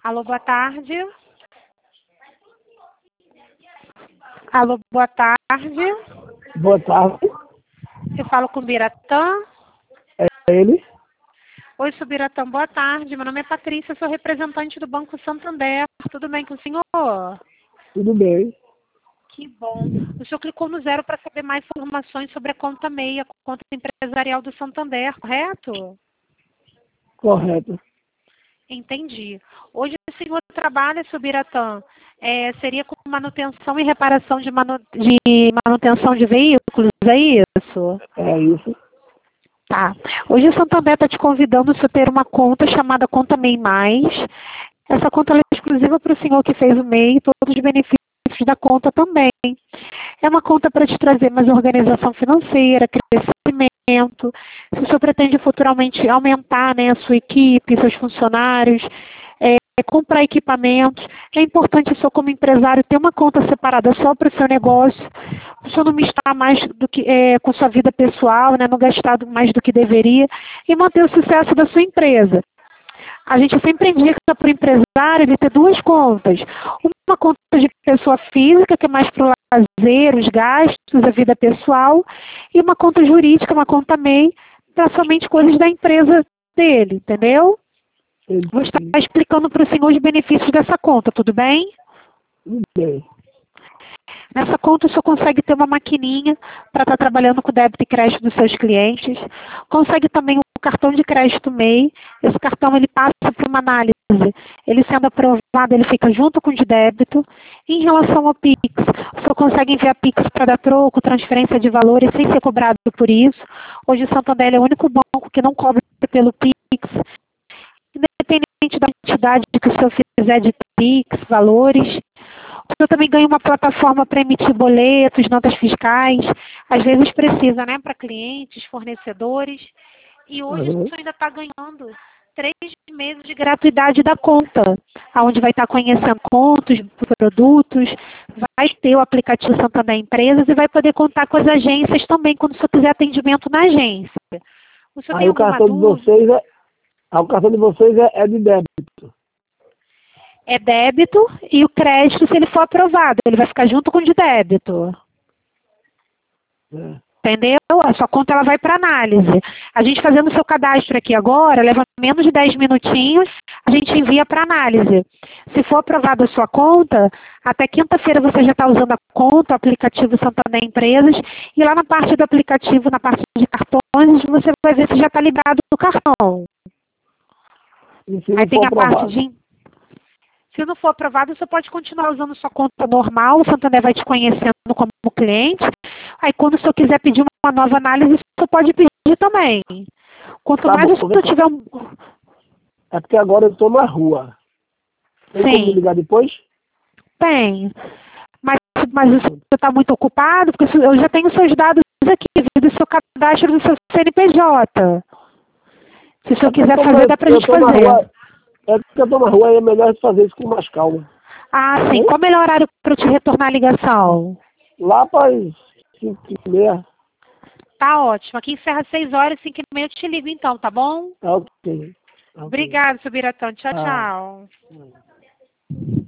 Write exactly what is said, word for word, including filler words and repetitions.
Alô, boa tarde. Alô, boa tarde. Boa tarde. Eu falo com o Biratã. É ele? Oi, sou Biratã, boa tarde. Meu nome é Patrícia, sou representante do Banco Santander. Tudo bem com o senhor? Tudo bem. Que bom. O senhor clicou no zero para saber mais informações sobre a conta MEI, a conta empresarial do Santander, correto? Correto. Entendi. Hoje o senhor trabalha, seu Biratã, é, seria com manutenção e reparação de, manu de manutenção de veículos, é isso? É isso. Tá. Hoje o Santander está te convidando a ter uma conta chamada Conta MEI Mais. Essa conta é exclusiva para o senhor que fez o MEI e todos os benefícios da conta também. É uma conta para te trazer mais organização financeira, crescimento. Se o senhor pretende futuramente aumentar, né, a sua equipe, seus funcionários, é, comprar equipamentos, é importante o senhor como empresário ter uma conta separada só para o seu negócio, o senhor não misturar mais do que, é, com sua vida pessoal, né, não gastar mais do que deveria e manter o sucesso da sua empresa. A gente sempre indica para o empresário ele ter duas contas. Uma conta de pessoa física, que é mais para o lazer, os gastos, a vida pessoal, e uma conta jurídica, uma conta MEI, para somente coisas da empresa dele, entendeu? Entendi. Vou estar explicando para o senhor os benefícios dessa conta, tudo bem? Tudo bem. Nessa conta o senhor consegue ter uma maquininha para estar trabalhando com o débito e crédito dos seus clientes. Consegue também o cartão de crédito MEI. Esse cartão ele passa por uma análise. Ele sendo aprovado, ele fica junto com o de débito. Em relação ao Pix, o senhor consegue enviar Pix para dar troco, transferência de valores sem ser cobrado por isso. Hoje o Santander é o único banco que não cobra pelo Pix. Independente da entidade que o senhor fizer de Pix, valores. O senhor também ganha uma plataforma para emitir boletos, notas fiscais. Às vezes precisa, né, para clientes, fornecedores. E hoje Uhum. o senhor ainda está ganhando três meses de gratuidade da conta, onde vai estar conhecendo contos, produtos, vai ter o aplicativo Santander Empresas e vai poder contar com as agências também, quando o senhor quiser atendimento na agência. O senhor Aí tem o alguma cartão de dúvida? vocês é. Ah, o cartão de vocês é, é de débito. É débito e o crédito, se ele for aprovado, ele vai ficar junto com o de débito. É. Entendeu? A sua conta ela vai para análise. A gente fazendo o seu cadastro aqui agora, leva menos de dez minutinhos, a gente envia para análise. Se for aprovada a sua conta, até quinta-feira você já está usando a conta, o aplicativo Santander Empresas, e lá na parte do aplicativo, na parte de cartões, você vai ver se já está liberado o cartão. E se não Aí tem for a parte aprovado? de... Se não for aprovado, você pode continuar usando sua conta normal, o Santander vai te conhecendo como cliente. Aí quando o senhor quiser pedir uma nova análise, o senhor pode pedir também. Quanto Tá mais bom. o senhor tiver um... É porque agora eu estou na rua. Tem como me Sim, ligar depois? tem. Mas, mas o senhor está muito ocupado, porque eu já tenho seus dados aqui, do seu cadastro do seu C N P J. Se o senhor É porque quiser como fazer, eu, dá pra eu gente tô na fazer. rua. É porque eu tô na rua e é melhor fazer isso com mais calma. Ah, sim. Bem? Qual o melhor horário para eu te retornar a ligação? Lá para as cinco e meia. Tá ótimo. Aqui encerra seis horas, cinco e meia eu te ligo então, tá bom? Tá ok. Tá ok. Obrigada, seu Biratã. Tchau, Ah. tchau.